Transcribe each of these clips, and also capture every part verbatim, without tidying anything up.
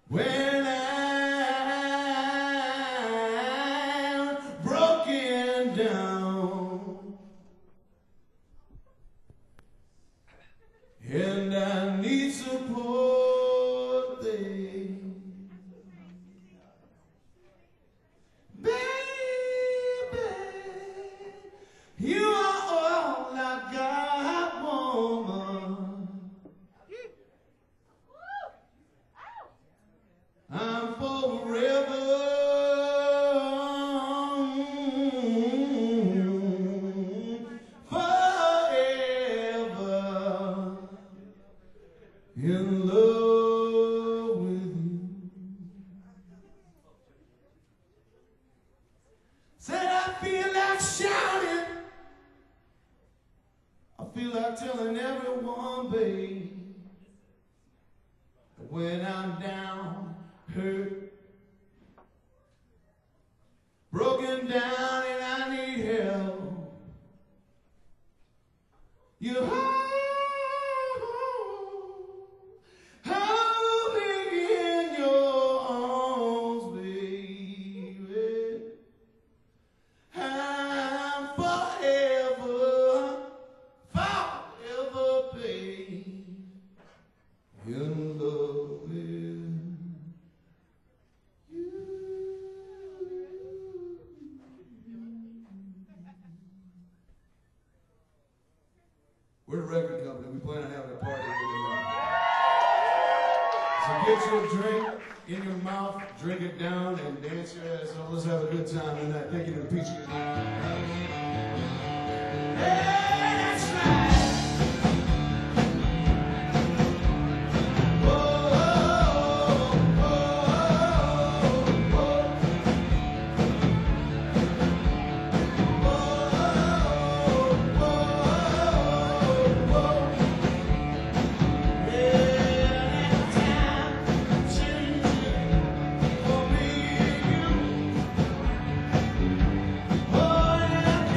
When I'm broken down and I need support, baby, baby, you are all I got, woman. I'm forever, forever in love with you. Said I feel like shouting, I feel like telling everyone, babe, when I'm down, hurt, broken down, and I need help. You hold, hold me in your arms, baby. I'm forever, forever, babe, in love with you. We're a record company. We plan on having a party here tonight. So get your drink in your mouth, drink it down, and dance your ass off. Let's have a good time tonight. Thank you to the Peach Kids. That's right. Oh,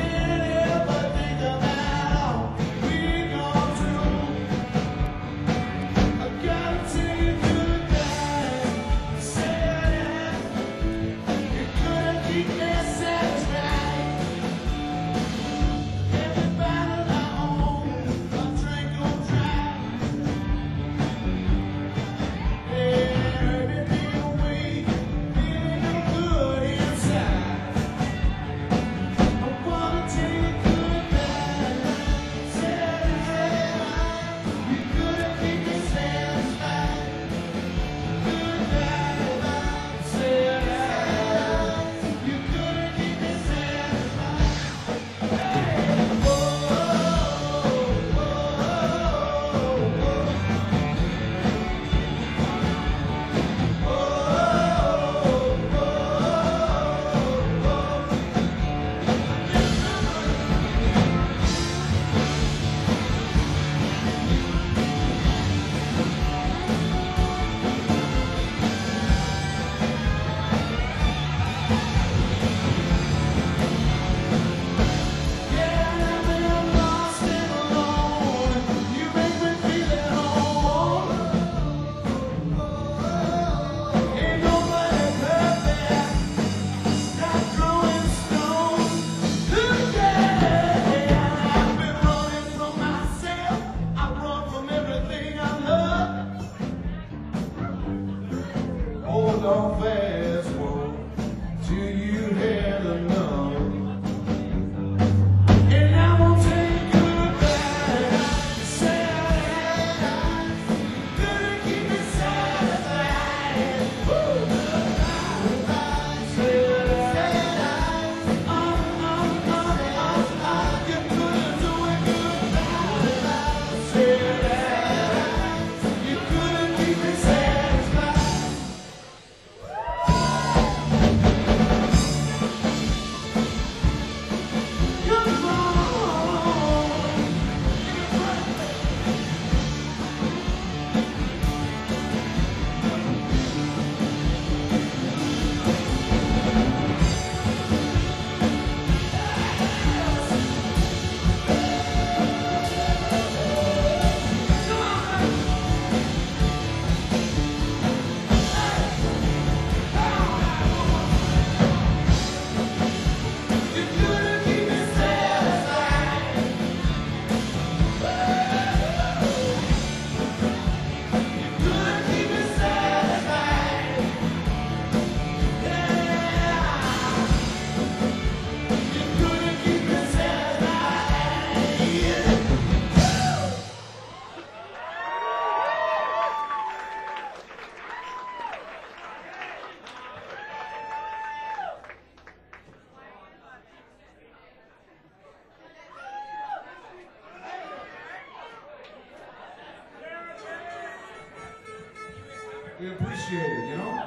We appreciate it, you know?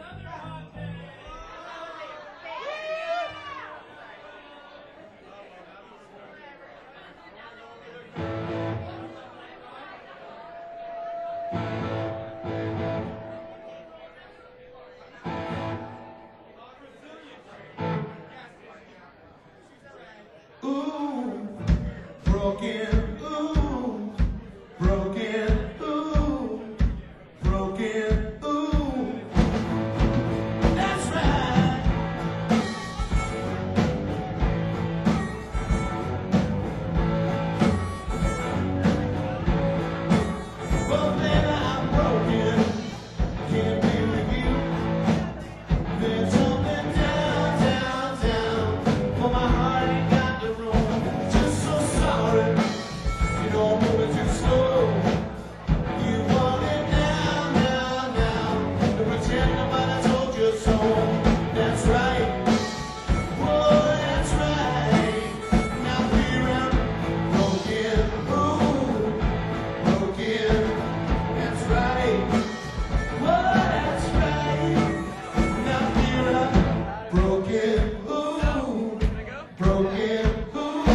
Ooh, broken, ooh, broken, ooh, broken, ooh. That's right. Well, then I'm broken, can't be with you. There's something down, down, down, for my heart ain't got the room. Just so sorry, you know I'm moving too slow. You want it now, now, now, to pretend nobody told you so. That's right, whoa, that's right. Now here I'm broken, ooh, broken. That's right, whoa, that's right. Now here I'm broken, ooh, broken, ooh.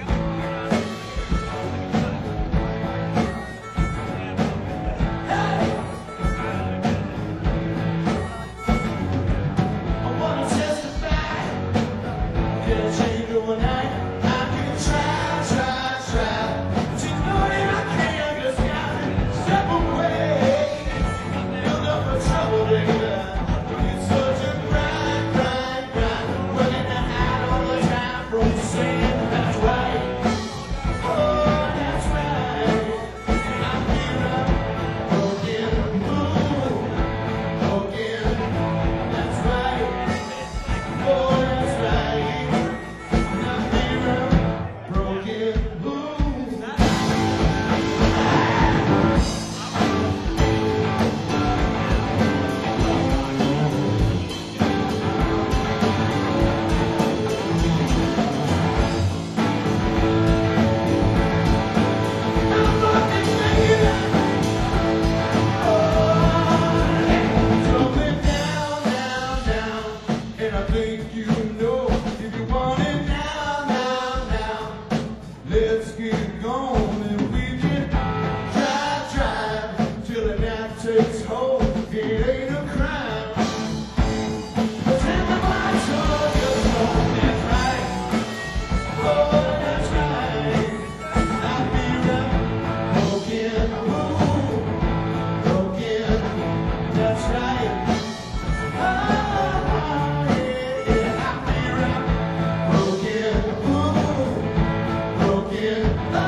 I wanna testify, get a change overnight. I can try, try, try, but you know that I can't just gotta step away. Build up a trouble, baby. It's such a grind, grind, grind. Working to hide all the time from saying that's right. Oh, that's right. And I feel I'm broken, ooh, broken. That's right. Oh, that's right. And I feel I'm broken, ooh. I'm broken, baby. Something down, down, down, and I think you know if you want it now, now, now, let's get it going and we can drive, drive till the night takes hold. It ain't a crime. Pretend nobody told you so. That's right. Oh, that's right. I feel I'm broken, ooh, broken. That's right. Oh, yeah, yeah. I feel I'm broken, ooh, broken.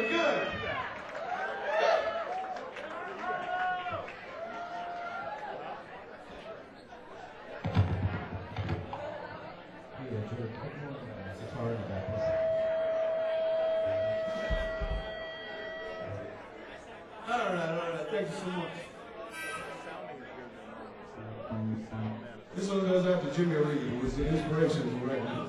Very good. All right, all right. Thank you so much. This one goes out to Jimmy Reed, who was the inspiration for right now.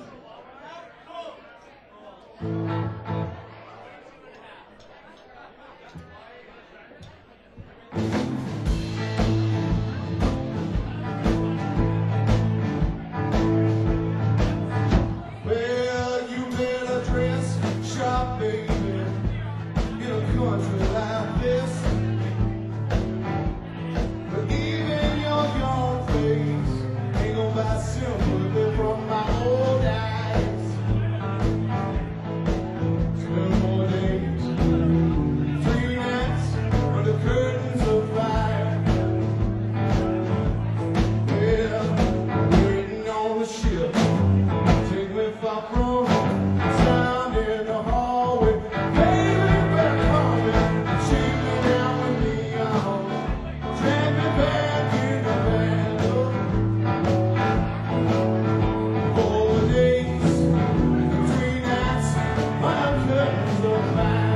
Well, you better dress sharp, baby, in a country like this. But even your young face ain't gonna buy sympathy from my old eyes. Twelve more days, three nights under curtains of fire. Well, waiting on the ship, take me far from home, sound in the hallway. Baby, better call me, shake me down with me, oh, drag me back in the band. Four days, three nights, under curtains of fire.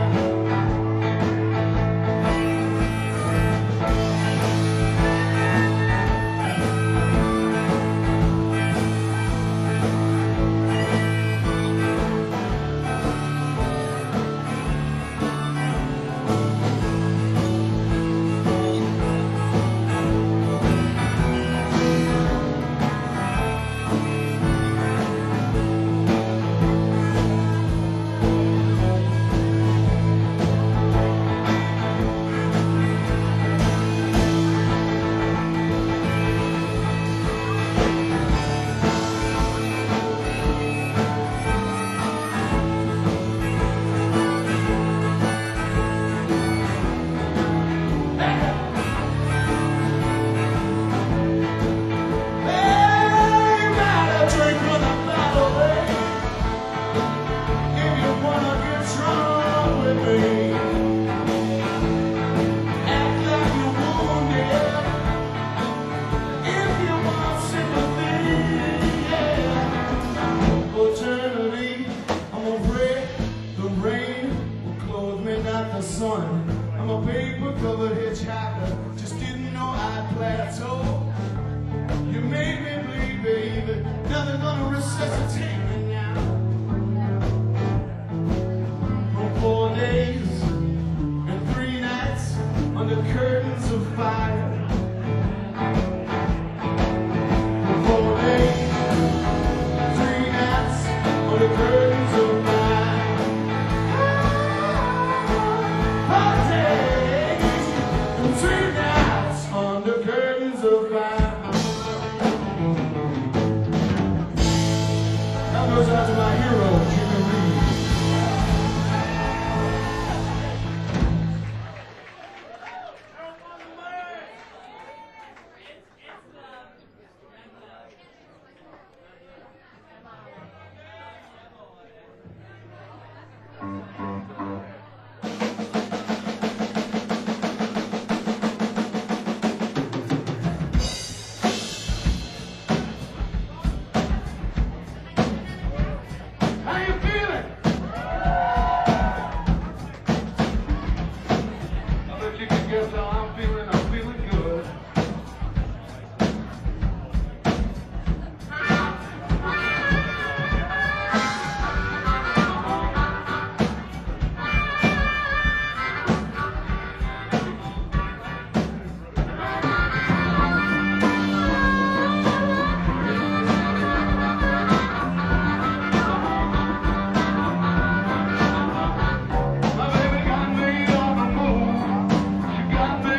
I'm a paper-covered hitchhiker, just didn't know I'd plateau. You made me bleed, baby, nothing gonna resuscitate me now. For four days and three nights under curtains of fire. For four days, three nights under curtains of fire. Three nights under curtains of fire. That goes out to my hero, Jimmy Reed. Got me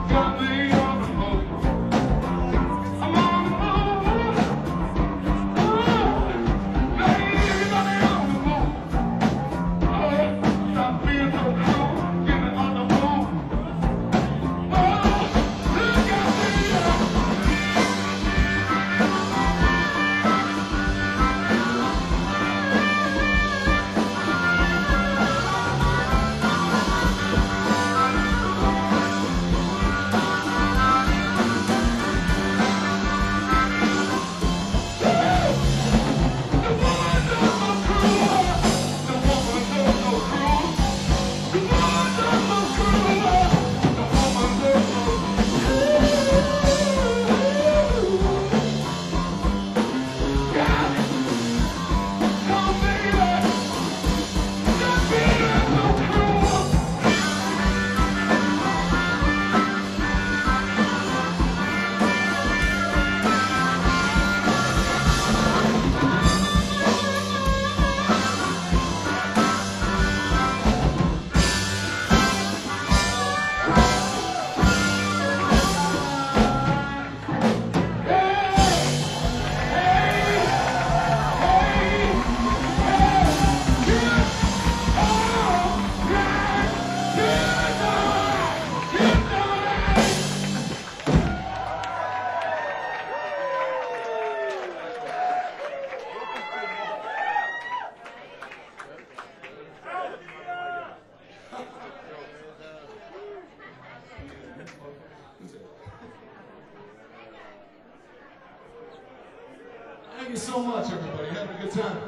Thank you so much, everybody. Having a good time.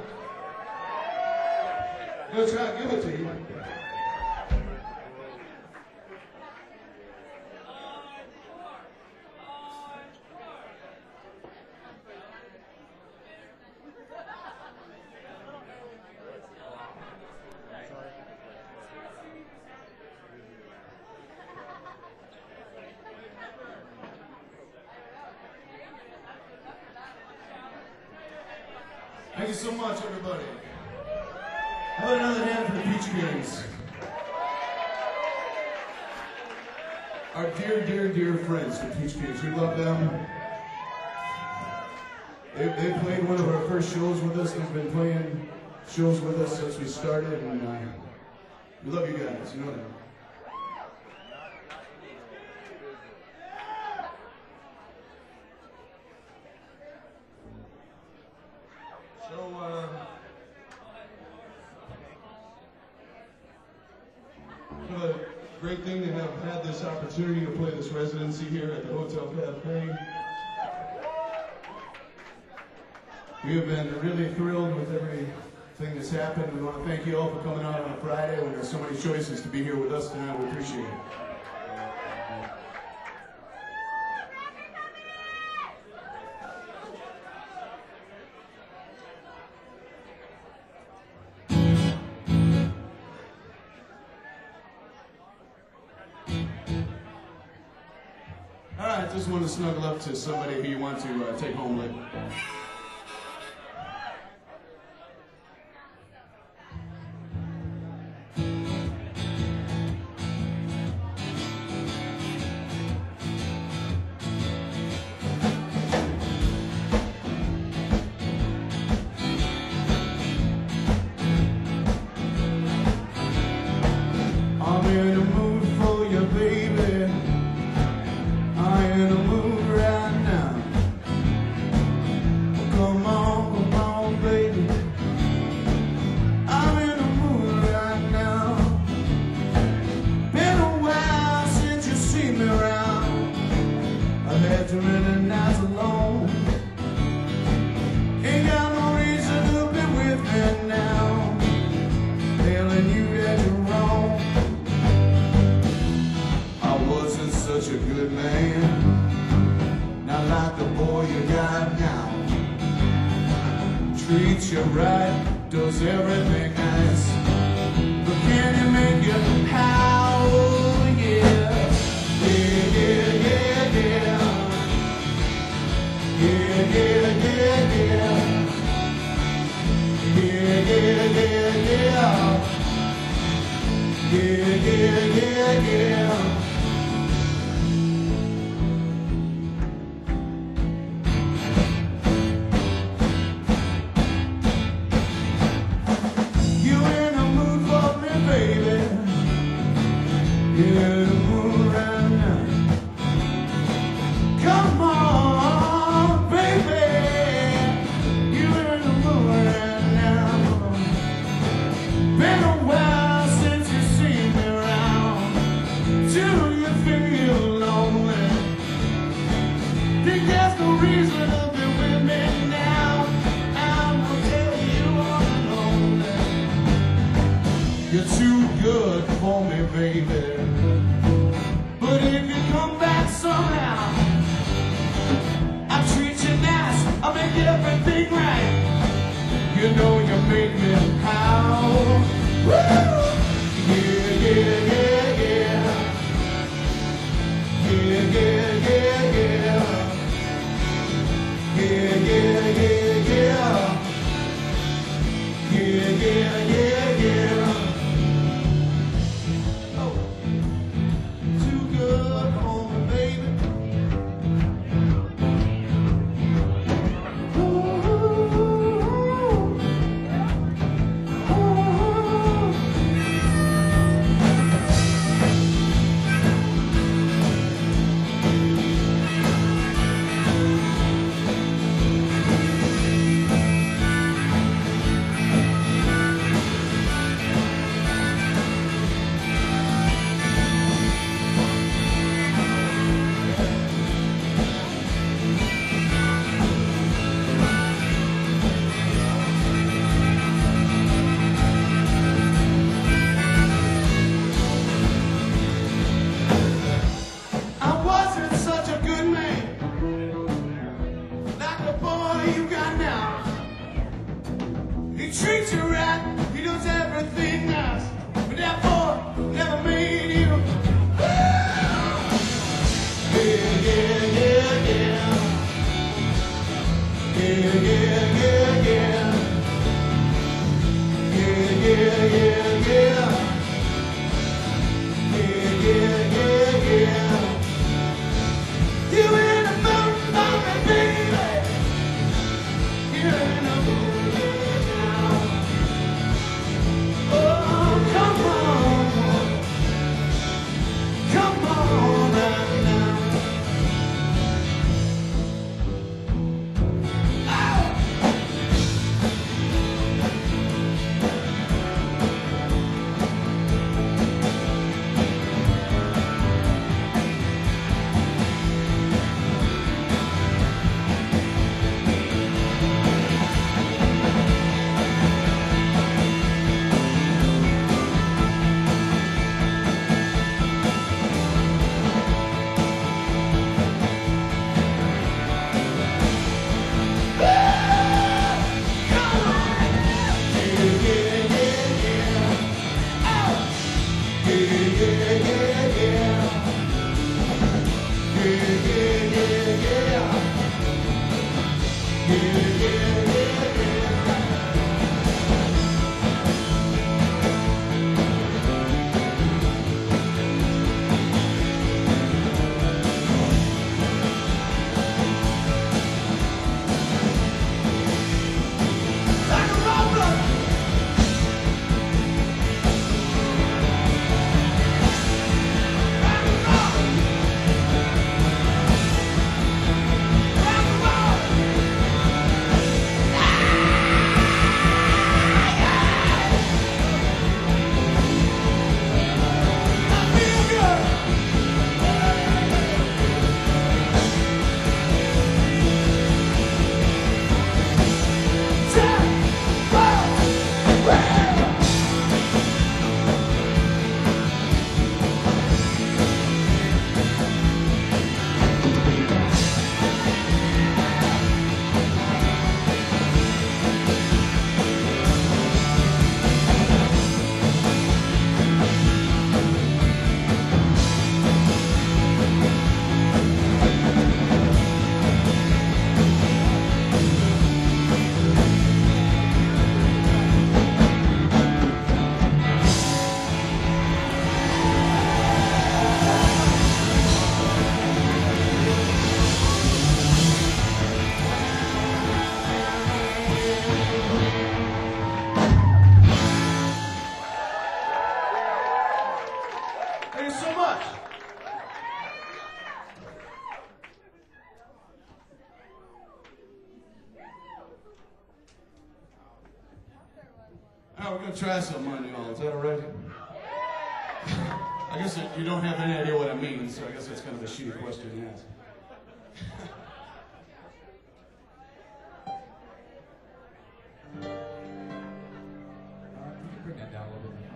I'm going to try to give it to you. Thank you so much, everybody. How about another hand for the Peach Games? Our dear, dear, dear friends, the Peach Games. We love them. They, they played one of our first shows with us. They've been playing shows with us since we started, and uh, we love you guys. You know that. So, uh, what a great thing to have had this opportunity to play this residency here at the Hotel Cafe. We have been really thrilled with everything that's happened. We want to thank you all for coming out on a Friday when there's so many choices to be here with us tonight. We appreciate it. All right, just want to snuggle up to somebody who you want to uh, take home with. I'm in a mood for you, baby. I'm in a mood right now. Come on, come on, baby. I'm in a mood right now. Been a while since you seen me around. I've had too many nights alone. Ain't got no reason to be with me now. Telling you that you're wrong. I wasn't such a good man, not like the boy you got now. Treats you right, does everything nice, but can you make it how? Oh, yeah, yeah, yeah, yeah, yeah, yeah, yeah, yeah, yeah, yeah, yeah, yeah, yeah, yeah, yeah, yeah. Treats you right, he does everything nice, but that boy never made you. Yeah, yeah, yeah, yeah. Yeah, yeah, yeah, yeah. Yeah, yeah, yeah, yeah. Yeah, yeah, yeah, yeah. You in the mood for me, baby. You're in the mood. Thank you so much. All right, we're going to try something on you all. Is that all right? I guess you don't have any idea what it means, so I guess that's kind of a shitty question to ask. Bring that down a little bit.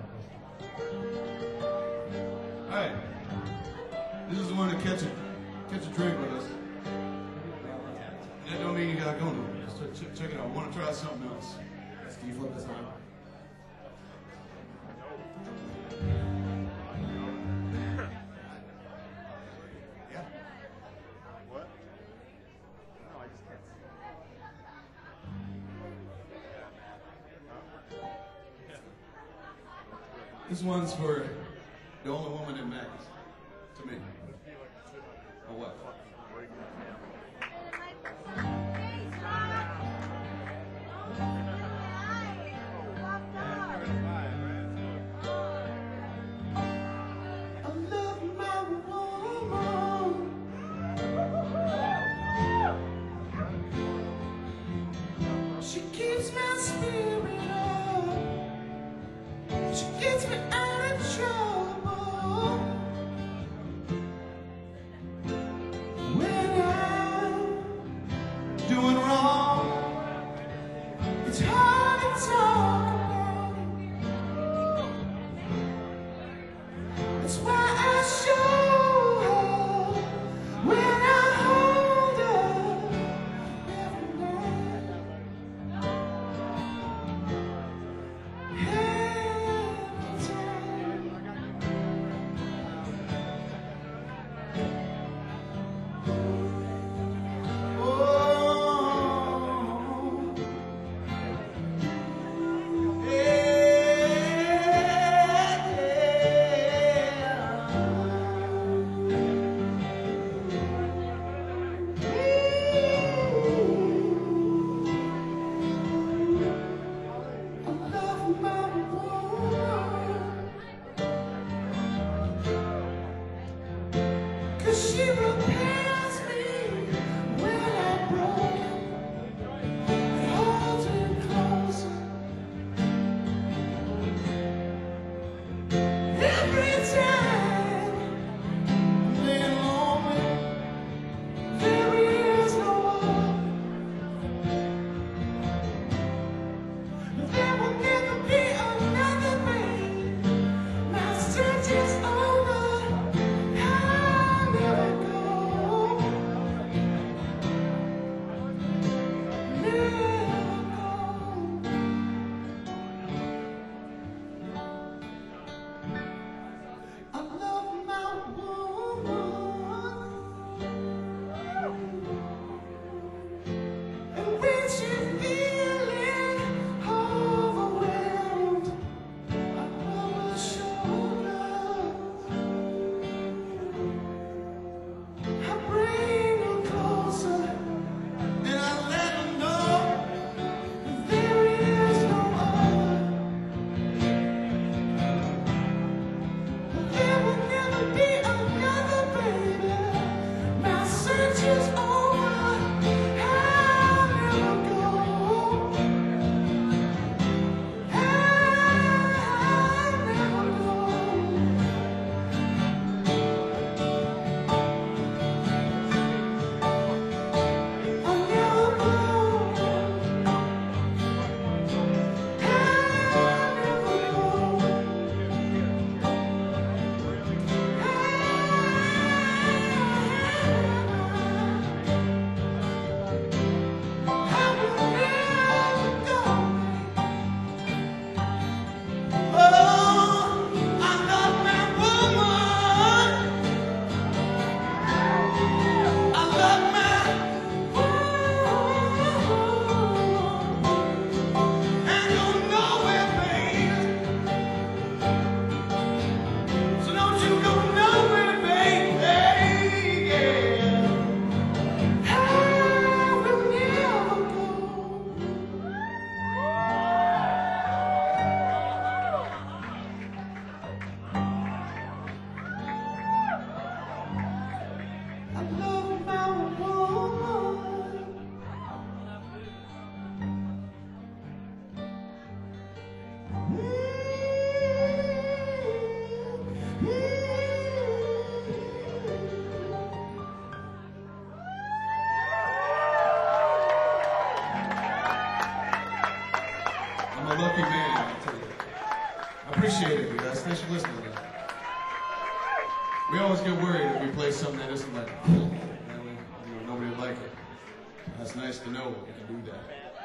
Hey, this is the one to catch a, catch a drink with us. That don't mean you gotta go nowhere. Just check, check it out. I want to try something else. Do you flip this on? This one's for the only woman that matters to me. Or what? I love my woman. She keeps my spirit up. She gets me out of trouble when I'm doing wrong. It's hard to talk about it. That's why I show her when I hold her every night. She repairs me when I'm broken and holds me closer. Every time I'm laying lonely, there is no one. There will never be another way. My search is over. I'm a lucky man, I tell you. I appreciate it, guys. Thanks for listening. We always get worried if we play something that isn't like, you know, nobody will like it. That's nice to know we can do that.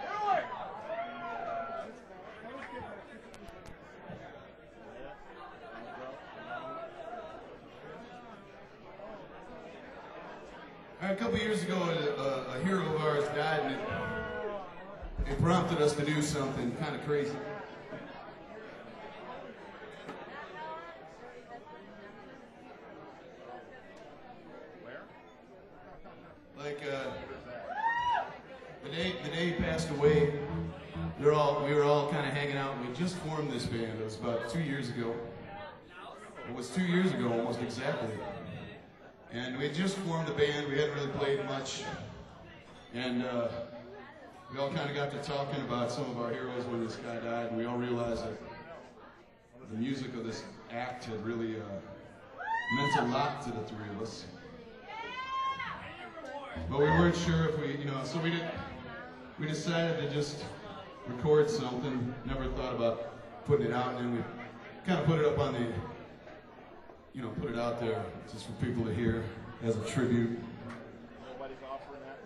All right, a couple years ago, a, a hero of ours died, and it, it prompted us to do something kind of crazy. Like uh, the day the day he passed away, they're all we were all kind of hanging out. And we just formed this band. It was about two years ago. It was two years ago, almost exactly. And we had just formed the band. We hadn't really played much, and uh, we all kind of got to talking about some of our heroes when this guy died. And we all realized that the music of this act had really uh, meant a lot to the three of us. But we weren't sure if we, you know, so we did. We decided to just record something. Never thought about putting it out, and then we kind of put it up on the, you know, put it out there just for people to hear as a tribute. Nobody's offering that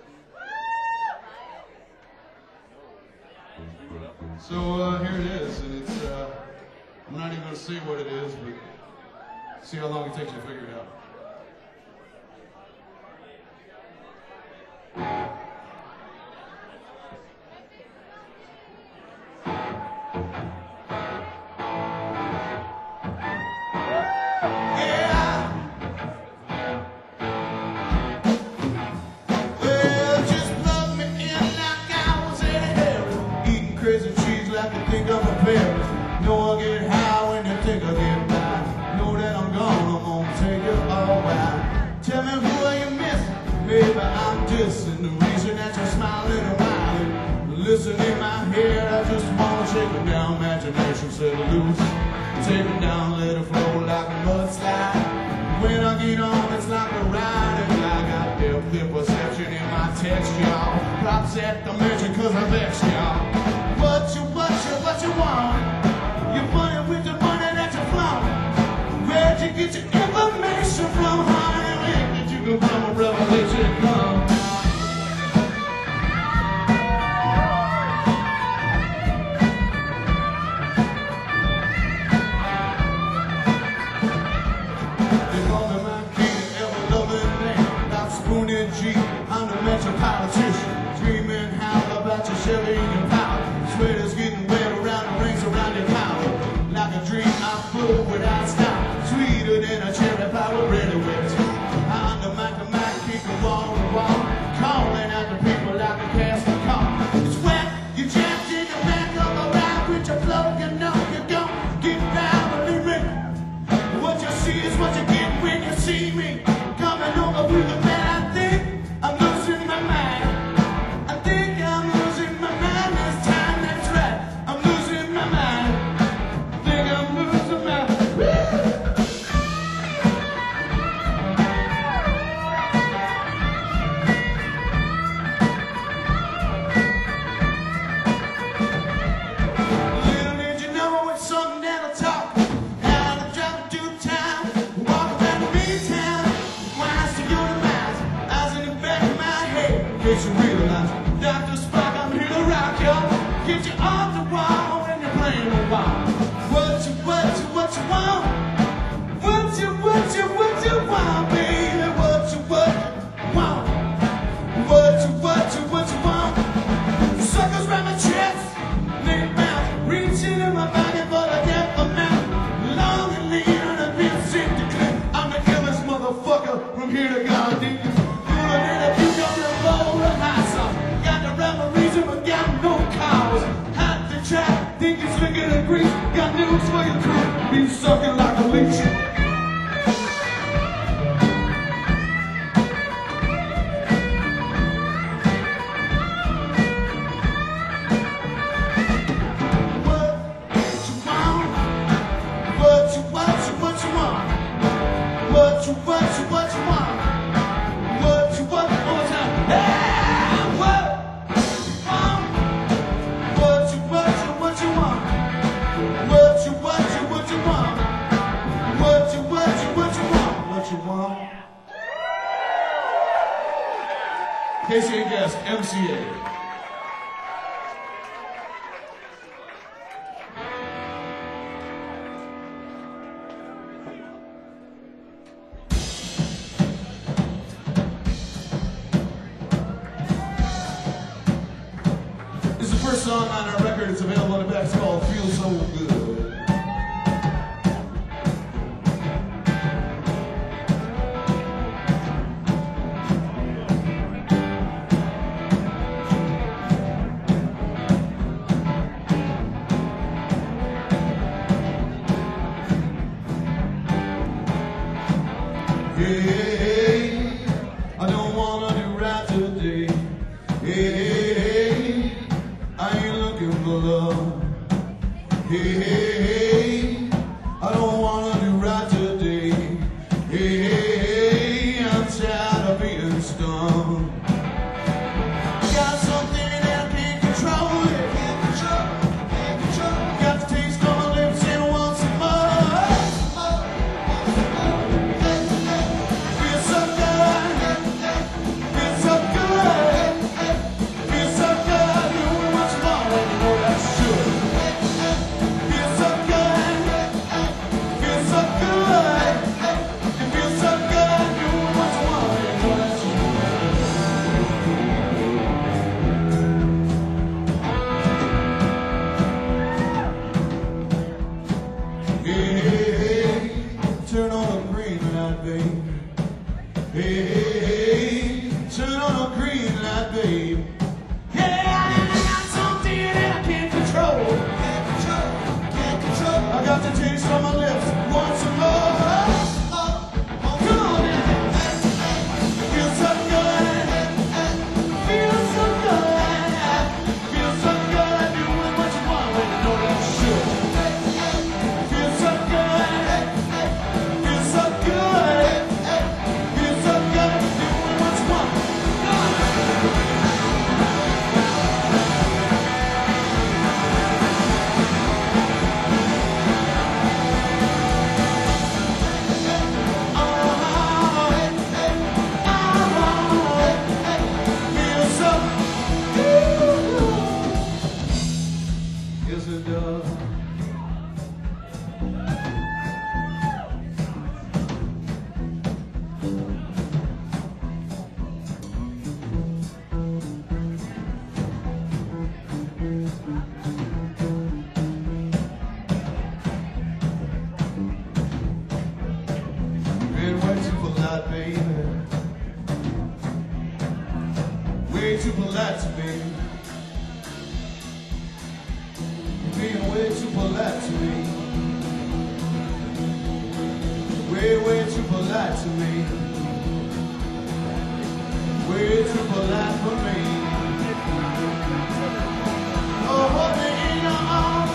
to you? So uh, here it is, and it's. Uh, I'm not even going to say what it is, but see how long it takes you to figure it out. Listen in my head, I just wanna shake it down, imagination set loose. Take it down, let it flow like a mudslide. When I get on, it's like a ride, and I got depth and perception in my text, y'all. Props at the mention, cause I vex y'all. What you, what you, what you want? You're funny with the money that you flaunt. Where'd you get your information from, honey? Did you go from a revelation come? I'm the metropolitician, dreaming how about your Chevy and your power. Sweater's getting wet around the rings around your collar. Like a dream I flew without stop, sweeter than a cherry pie ready with. I'm the mic, the mic, kick the wall to wall, calling out the people like a cast of call. It's wet, you jacked in the back of a ride with your flow, you know you don't get down, believe me. What you see is what you get when you see me coming over with the man. I'm losing my mind. I think I'm losing my mind this time, that's right. I'm losing my mind. I think I'm losing my mind. Little did you know it's something that'll talk. How to drop it through town, walk around the midtown, wise to your demise. In case you realize, Doctor Spock, I'm here to rock y'all. Get you off the wall when you're playing the wall. What you, what you, what you want? What you, what you, what you want, baby? What you, what you want? What you, what you, what you want? Suckers round my chest, lay bounce, reaching in my pocket for the death amount. Long and lean on a bit sick to clip. I'm the illest motherfucker from here to God. Think you're slicker than grease. Got news for your crew. Be sucking like a leech. What you want? What you, what you, what you want? What you, what you, what you want? What you, what, one more time. Yeah, what? In case you ain't guessed, M C A. This is the first song on our record. It's available on the back. It's called Feel So Good. done. Got something that I can't control it. Can't control, can't control. Got the taste on my lips and I want some more. Feels so good, feels so good, feels so good. You want some more and you know that's true. Feels so good, feels so good, it feels so good. You want some more and you know that's true. Hey, hey, hey, turn on a green light, babe. Hey, hey, hey, turn on a green light, babe. Yeah, I got something that I can't control. Can't control, can't control. I got the taste on my lips, want some more. Come on now. Feels so good, feels so good, feels so good. Doing what you want when you know that's true. Feels so good, feels so good, feels so good. Doing what you want. Feels so good. Yes, it does. Been way too polite, baby. Way too polite to me. You're being way too polite to me. Way, way too polite to me. Way too polite for me. Oh, hold me in your arms.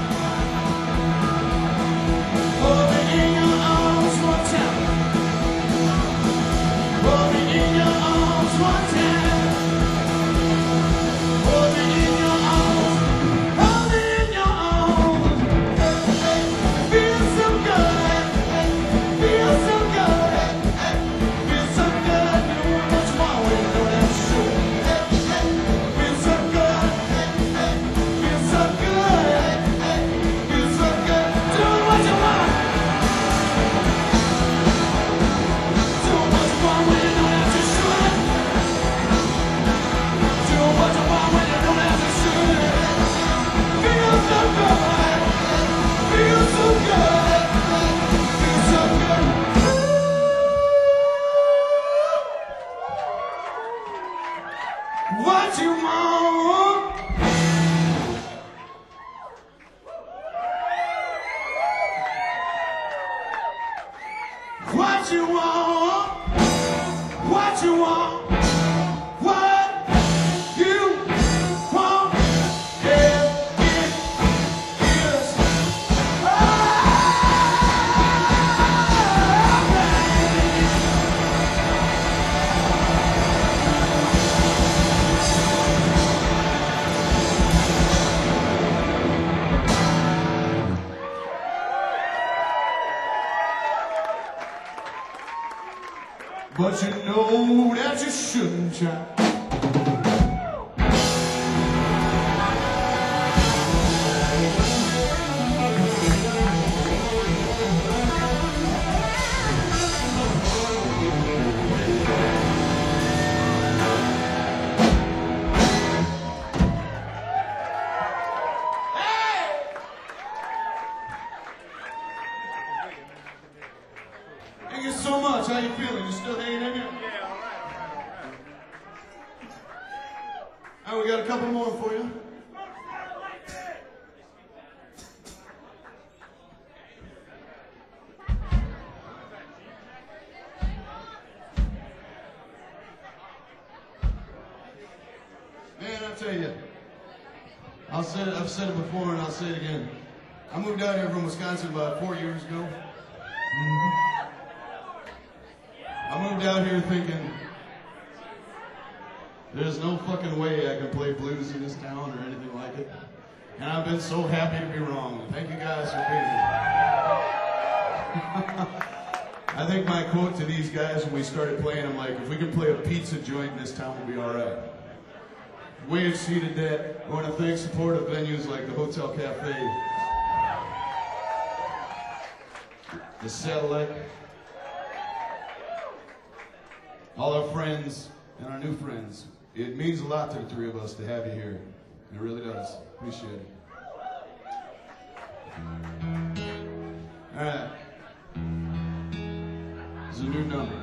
Hold me in your arms one time. Hold me in your arms one time. Hold me in your arms. Hold me in your arms. Feels so good. Feels so good. Feels so good. Doing what you want when you know that's true. Feels so good. Feels so good. Feels so good. Doing what you want. Doing what you want when you know that you should. Doing what you want when you know that you should. Feels so good. Feels so good. Feels so good. What you want? What you want? What you want? What you want? Yeah, it is. But you know that you shouldn't try. Thank you so much. How you feeling? You still hanging in there? All right, we got a couple more for you. Man, I'll tell you, I'll say it, I've said it before and I'll say it again. I moved out here from Wisconsin about four years ago. Mm-hmm. I moved out here thinking There's no fucking way I can play blues in this town or anything like it. And I've been so happy to be wrong. Thank you guys for being here. I think my quote to these guys when we started playing, I'm like, if we can play a pizza joint in this town, we'll be all right. Way exceeded that. I want to thank supportive venues like the Hotel Cafe, the Satellite, all our friends and our new friends. It means a lot to the three of us to have you here. It really does. Appreciate it. All right. It's a new number.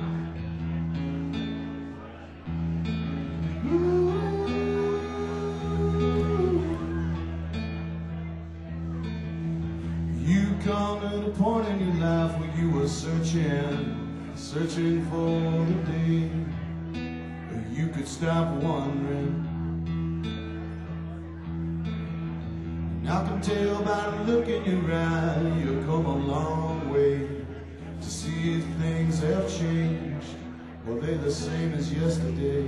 You come to the point in your life where you were searching, searching for the day you could stop wondering. And I can tell by the look in your eye you've come a long way to see if things have changed or they're the same as yesterday.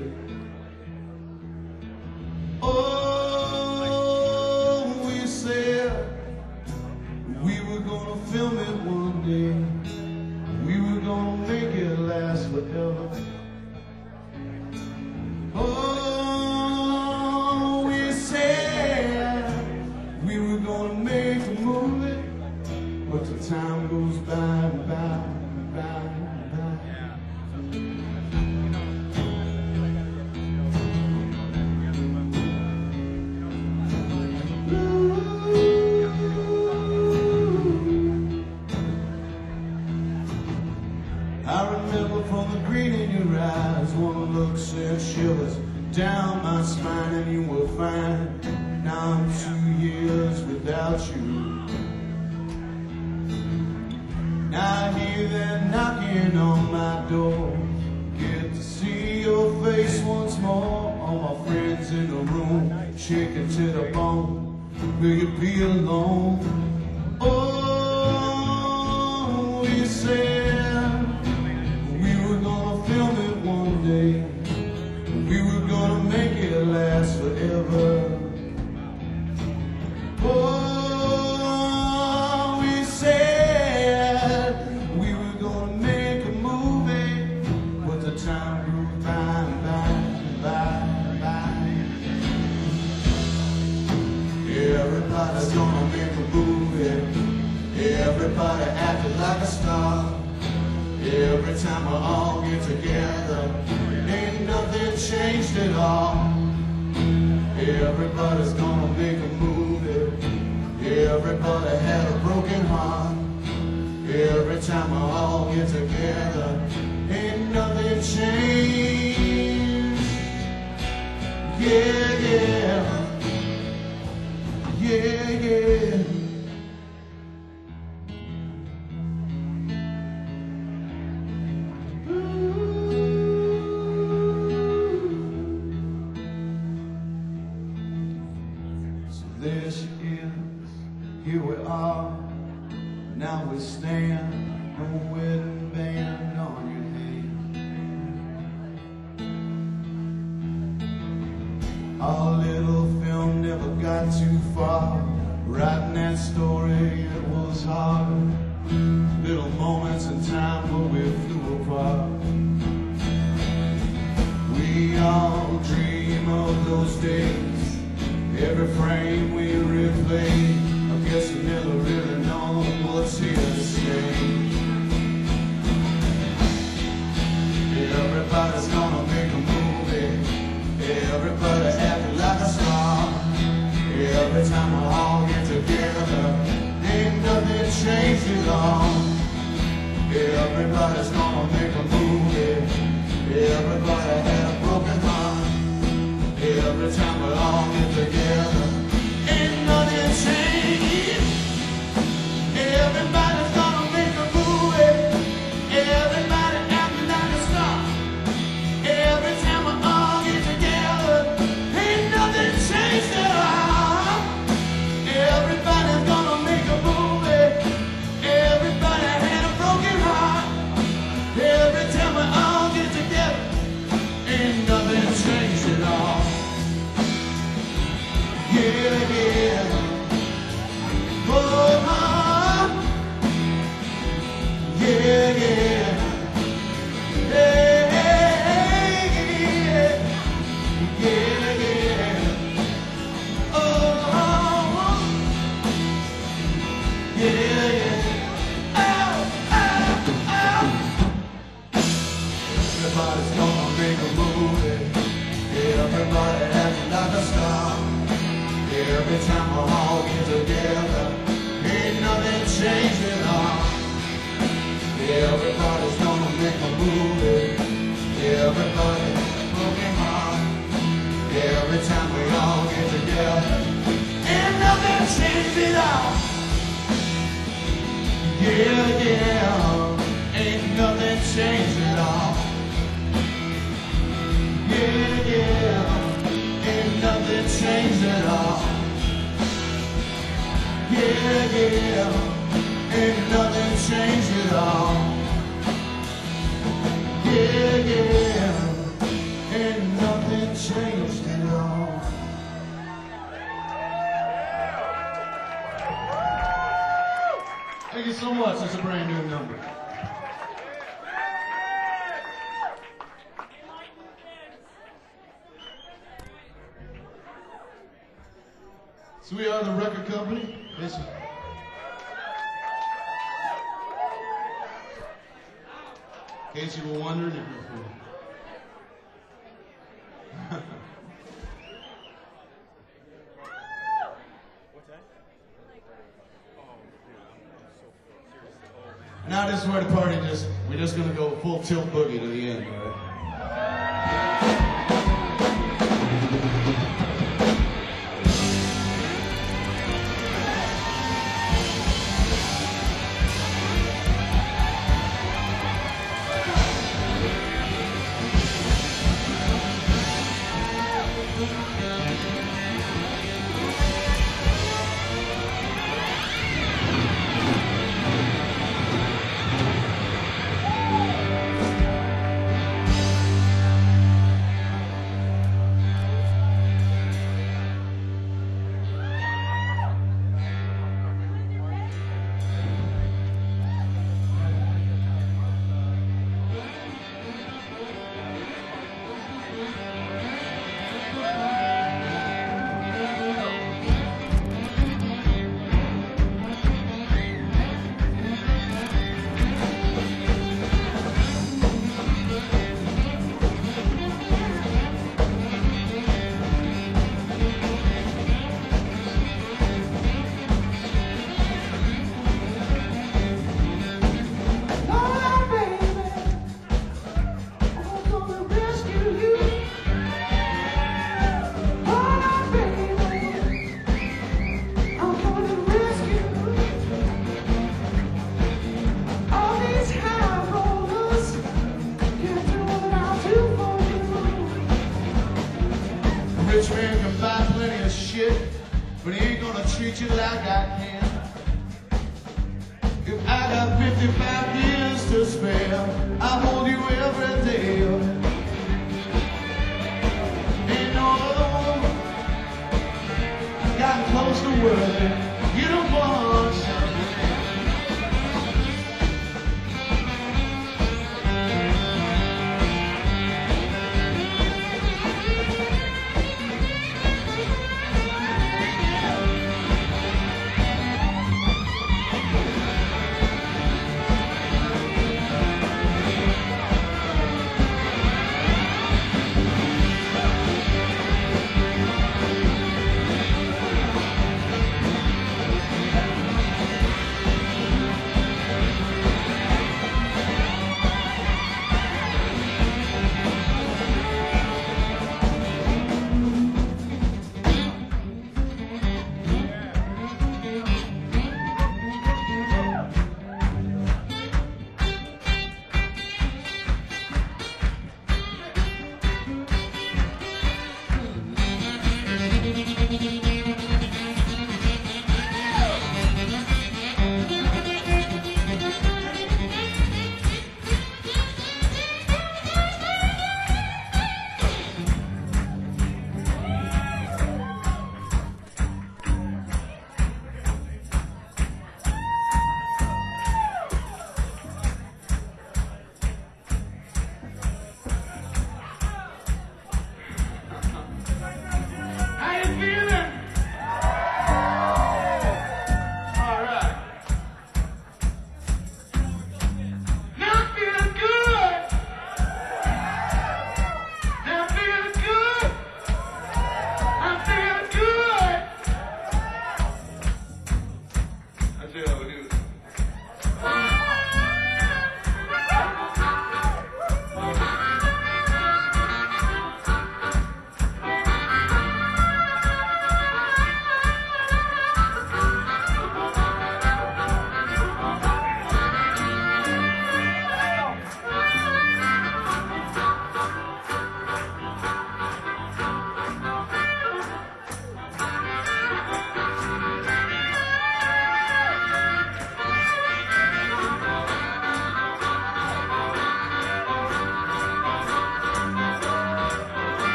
Oh, we said we were gonna film it one day, we were gonna make it last forever. Oh, we said we were gonna make a movie, but the time goes by and by and by and by. I remember from the green in your eyes, one look sent shivers down my spine, and you were fine. Now I'm two years without you. Now I hear them knocking on my door. Get to see your face once more. All my friends in the room, shaking to the bone. Will you be alone? Oh, we said we were gonna film it one day. We were gonna make it last forever. Oh, we said we were gonna make a movie, but the time grew by and by and by and by. Everybody's gonna make a movie. Everybody acting like a star. Every time we all get together, ain't nothing changed at all. Everybody's gonna make a movie. Everybody had a broken heart. Every time we all get together, ain't nothing changed. Yeah, yeah. Yeah, yeah. There she is, here we are, now we stand, no wedding band on your hand. Our little film never got too far, writing that story it was hard. Little moments in time where we flew apart. We all dream of those days. Every frame we replay, I guess we never really know what's here to stay. Everybody's gonna make a movie. Everybody acting like a star. Every time we all get together, ain't nothing changed at all. Everybody's gonna make a movie. Everybody had a broken heart. Every time we all get together, ain't nothing changed. Everybody's gonna make a movie. Everybody acting like a star. Every time we all get together, ain't nothing changed at all. Everybody's gonna make a movie. Everybody had a broken heart. Every time Every time we all get together, ain't nothing changed at all. Everybody's gonna make a movie. Everybody's broken heart. Every time we all get together, ain't nothing changed at all. Yeah, yeah, ain't nothing changed at all. Yeah, yeah, ain't nothing changed at all. Yeah, yeah, ain't nothing changed at all. Yeah, yeah, ain't nothing changed at all. Thank you so much. It's a brand new number. So we are the record company. Yes. In case you were wondering if you're fool. Now this is where the party just, we're just gonna go full tilt boogie to the end, all right? Rich man can buy plenty of shit, but he ain't gonna treat you like I can. If I got fifty-five years to spare, I'll hold you every day. Ain't no other woman got close to worthy. You don't want something.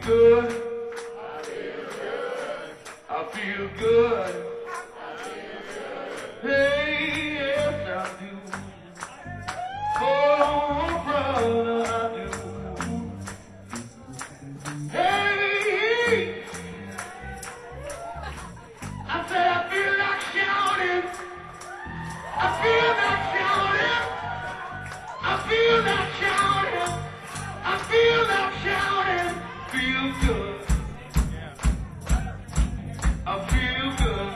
good. I feel good. Hey, yes, I do. Oh, brother, I do. Hey, I said I feel like shouting. I feel like shouting. I feel like shouting. I feel like shouting. Feel good. I feel good.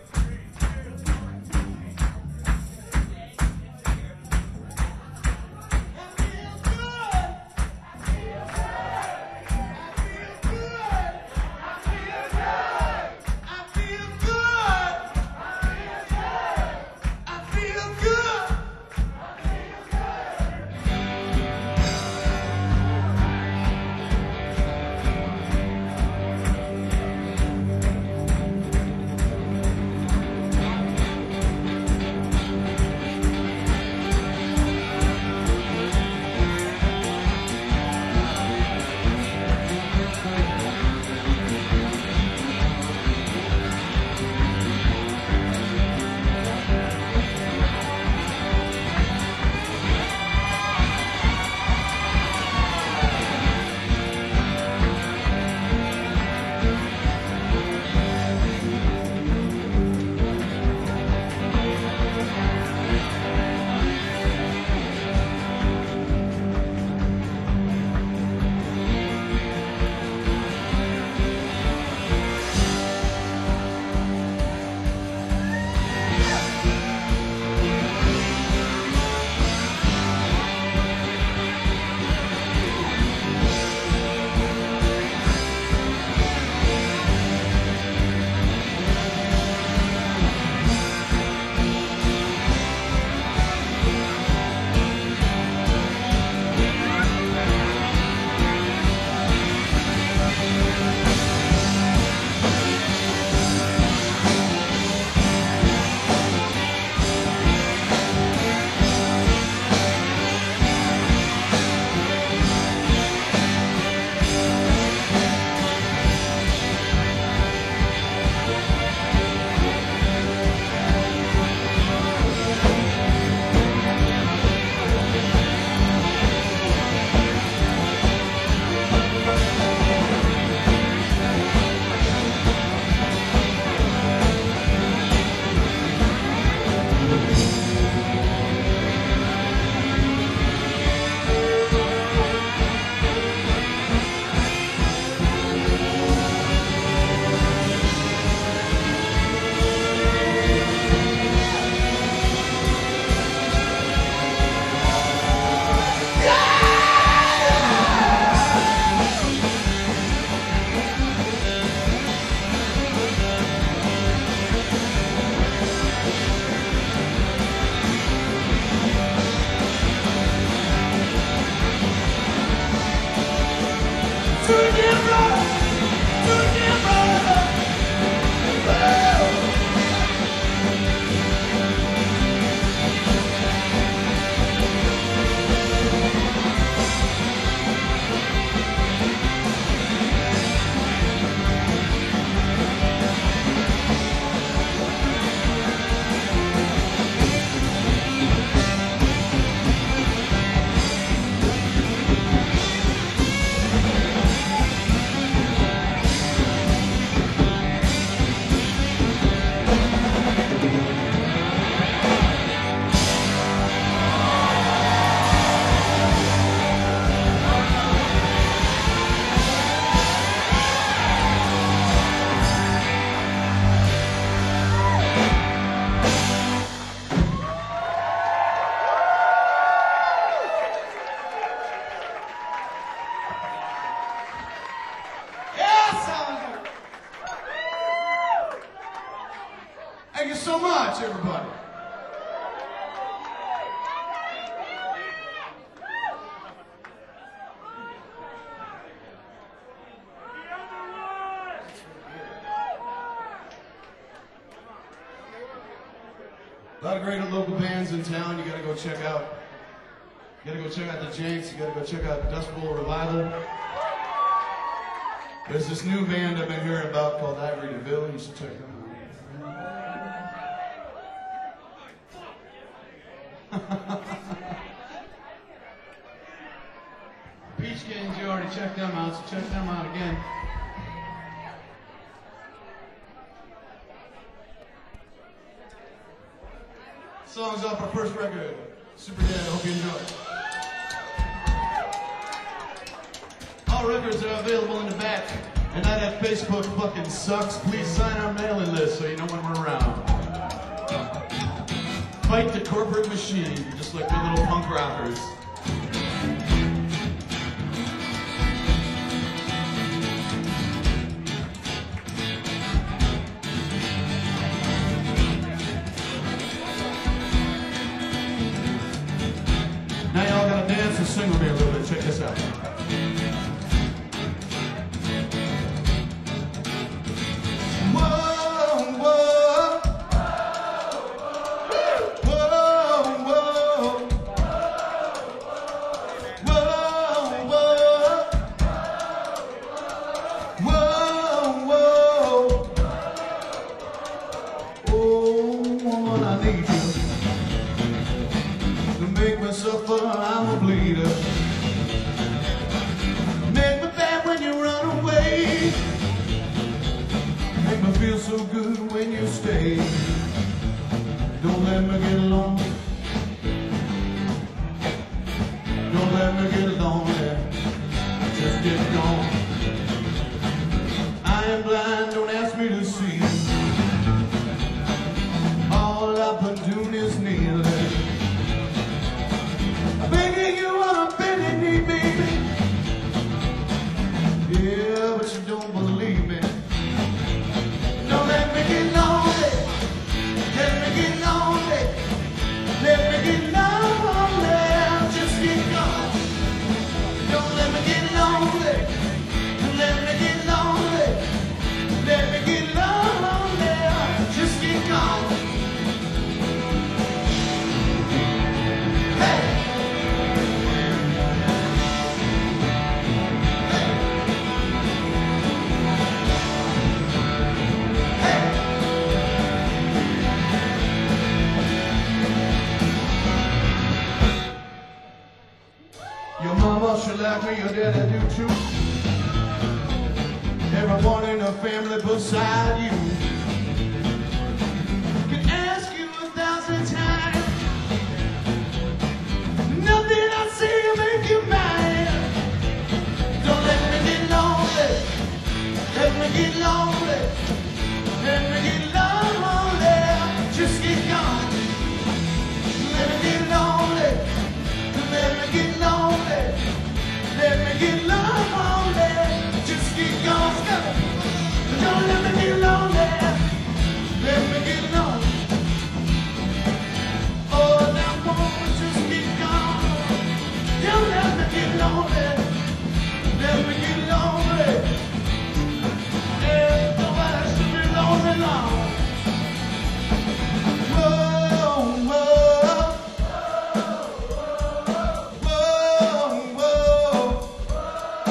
Thank you so much, everybody. A lot of great local bands in town you gotta go check out. You gotta go check out the Janks, you gotta go check out Dust Bowl Revival. There's this new band I've been hearing about called Ivory DeVille. You should check them out. Peach Kings, you already checked them out, so check them out again. Song's off our first record, Super Dead. I hope you enjoy it. All records are available in the back. And now that Facebook fucking sucks, please sign our mailing list so you know when we're around. Fight the corporate machine, just like the little punk rockers. Now y'all gotta dance and sing with me a little bit. Check this out. I'm a bleeder. Make me bad when you run away. Make me feel so good when you stay. Don't let me get lonely. Don't let me get lonely. Just get gone. I am blind, don't ask me to see. All I've been doing is kneeling. Begging you on a bended knee, baby. Yeah, but you don't believe me. Don't let me get lonely. Let me get lonely. Let me get lonely. Just get gone. Don't let me get lonely. Let me get lonely. Let me get lonely. Just get gone. Hey. Your mama, she like me, your daddy do too. Everyone in the family beside you can ask you a thousand times. Nothing I say will make you mine. Don't let me get lonely. Let me get lonely. Let me get lonely. Just get gone. Let me get lonely. Let me get lonely. Let me get lonely. Just get gone. Don't let me get lonely. Let me get lonely. Oh, now woman, just get gone. Don't let me get lonely. Let me get lonely. Yeah, nobody should be lonely long. Whoa, whoa. Whoa, whoa.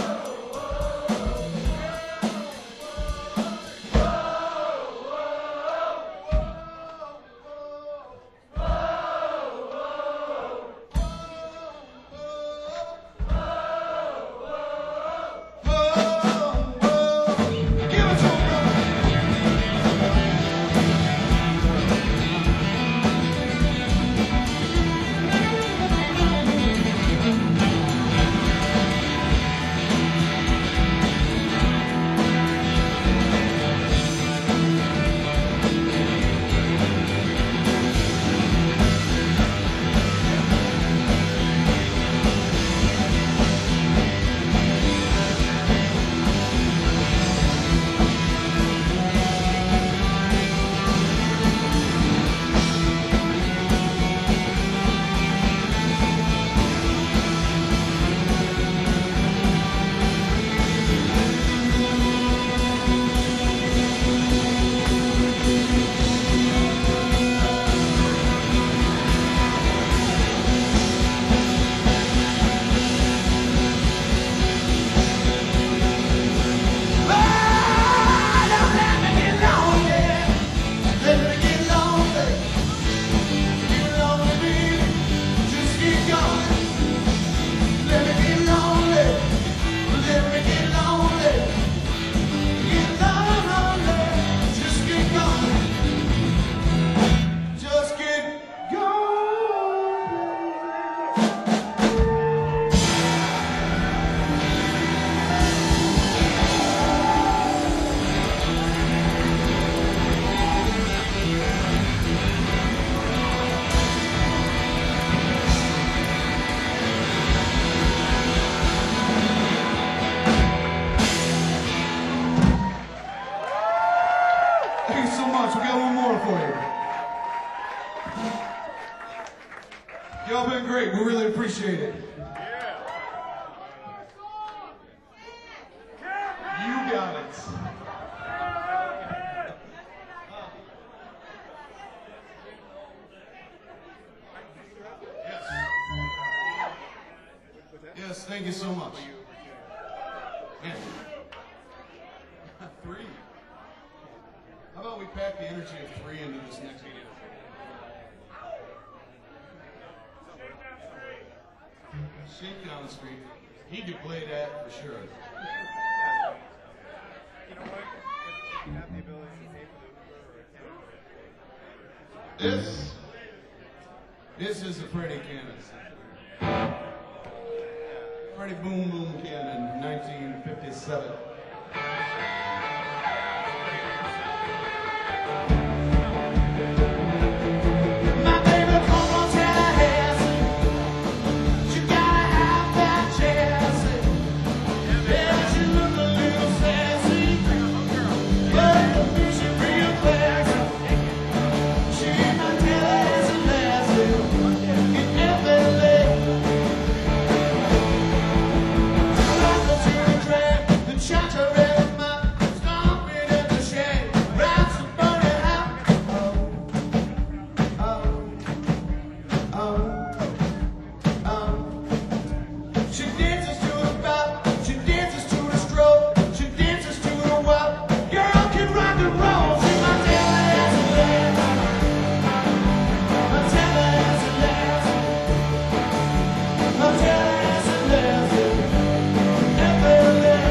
appreciate it. You got it. Yes. Yes, thank you so much. Yeah. Three. How about we pack the energy of three into this next video? Shakedown Street. He could play that for sure. You know what? If you have the ability to pay for the Uber or a cab. This, this is a Freddie Cannon. Freddie Boom Boom Cannon, nineteen fifty-seven. My baby come from Tallahassee. She gotta have that chassis. Yeah, she look a little sassy. But she real classy. She my Tallahassee lassie. In F L A. The cha-cha red mop, stomping in the shade, rides the bunny hop. Oh, oh, oh, oh. She dances to the bop, she dances to the stroke, she dances to the wop. Girl can rock and roll, she my Tallahassee lassie, my Tallahassee lassie, my Tallahassee lassie. F L A.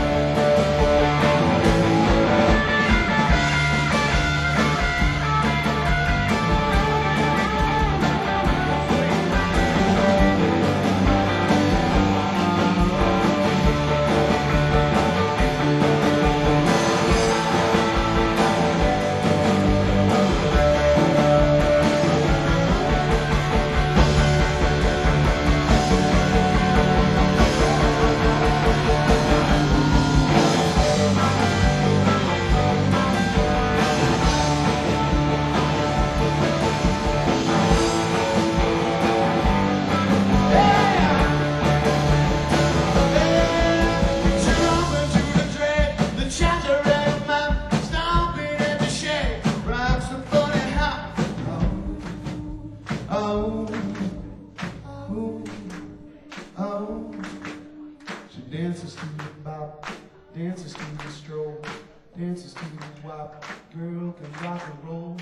Oh, ooh, oh. She dances to the bop, dances to the stroll, dances to the wop. Girl can rock and roll.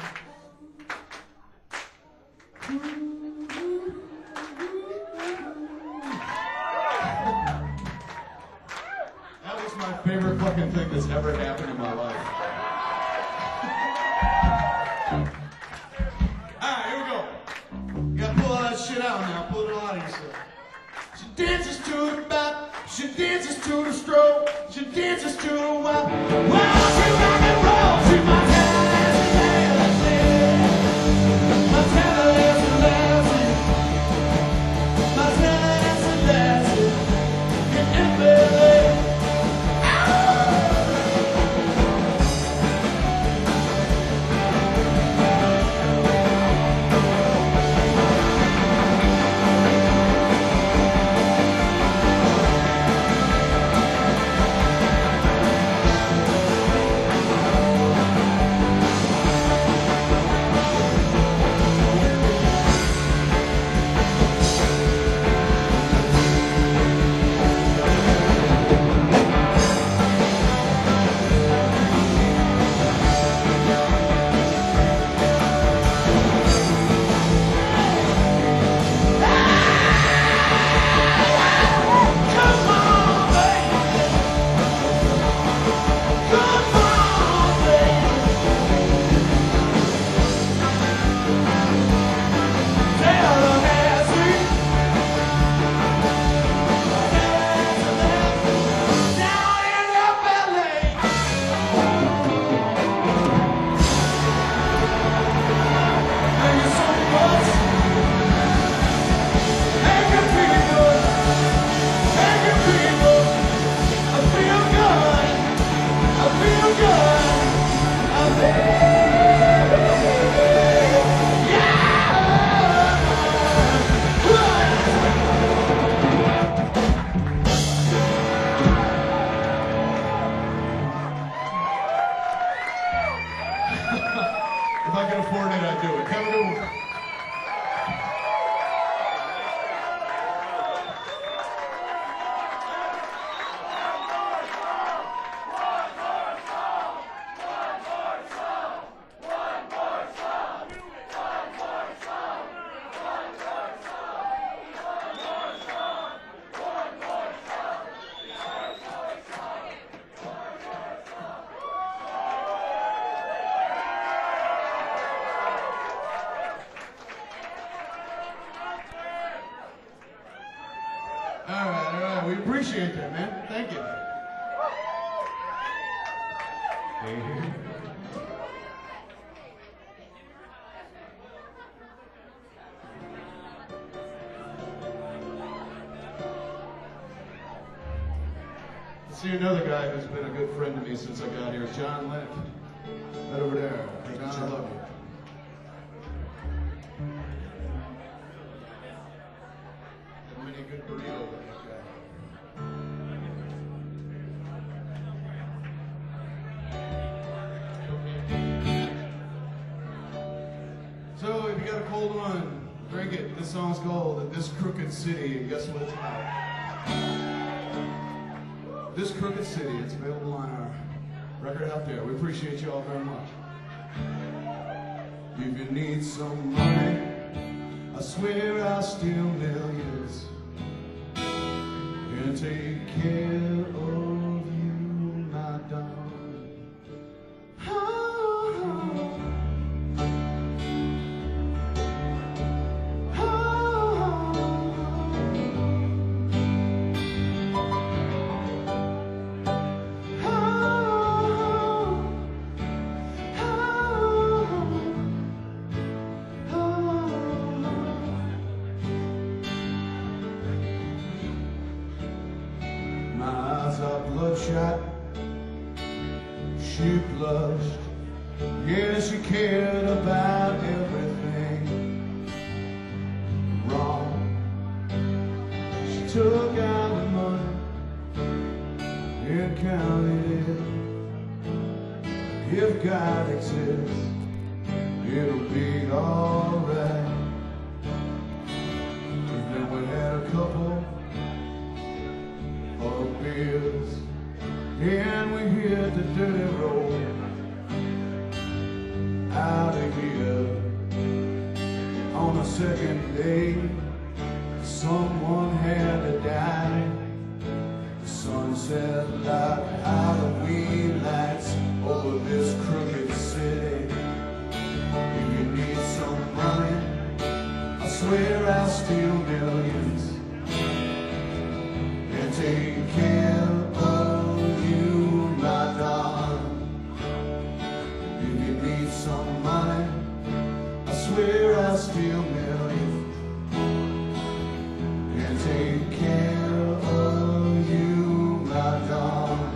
That was my favorite fucking thing that's ever happened in my life. Alright, here we go. You gotta pull all that shit out now. Pull it all out of yourself. She dances to the bop. She dances to the stroke. She dances to the wop. Wow, she rock and roll. She my Tallahassee lassie. My Tallahassee lassie. My Tallahassee lassie. In F L A. it, man. Thank you. See another guy who's been a good friend to me since I got here, John Lent. Right over there. John, I love you. How many good burritos with this guy? So if you got a cold one, drink it. This song's called This Crooked City, and guess what it's about? This Crooked City. It's available on our record out there. We appreciate you all very much. If you need some money, I swear I'll steal millions and take care of you, my darling. Oh, oh, bloodshot, she blushed, yeah, she cared about everything wrong. She took out the money and counted it. If God exists, it'll be alright. And then we had a couple of beers, and we hit the dirty road out of here. On the second day, someone had to die. The sunset like Halloween lights over this crooked city. If you need some money, I swear I'll steal millions and take care of you, my darling. If you need some money, I swear I'll steal millions and take care of you, my darling.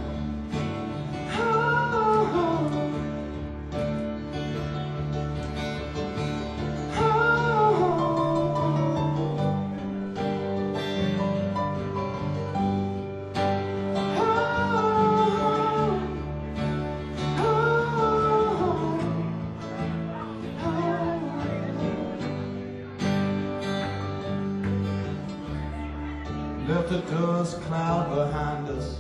Left a dust cloud behind us,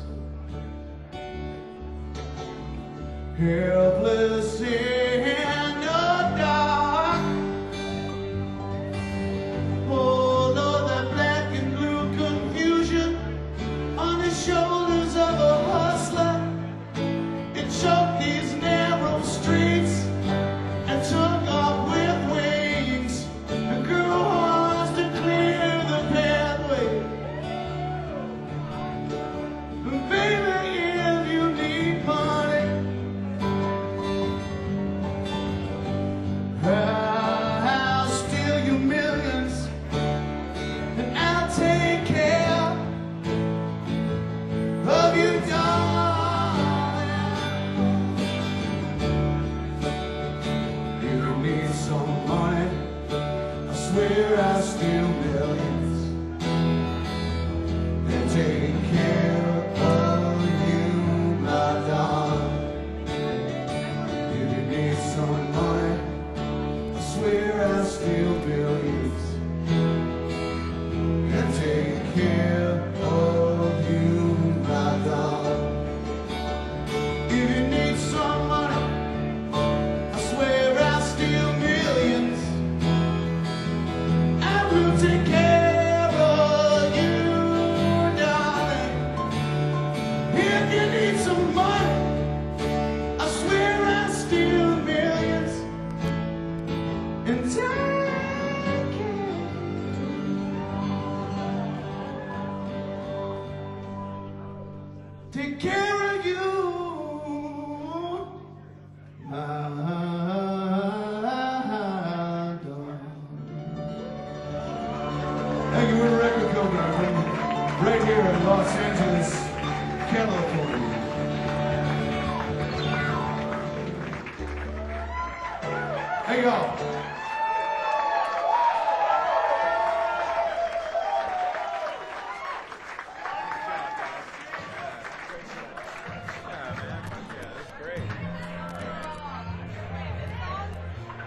helpless in the dark. Oh Lord, that black and blue confusion on the shoulders of a hustler. It choked these narrow streets and took off with wings and grew horns to clear the pathway. Baby, if you need money, I'll steal you millions and I'll take care of you, darling. If you need some money, I swear I'll steal millions and take care of you, my darling. If you need some money, I swear I'll steal billions and take care of you, my darling. If you need some money, I swear I'll steal millions. I will take care of you, darling. If you need some money, I swear I'll steal millions and take care. take care of you. My darling. Thank you for the record company from right here in Los Angeles, California. Hey y'all.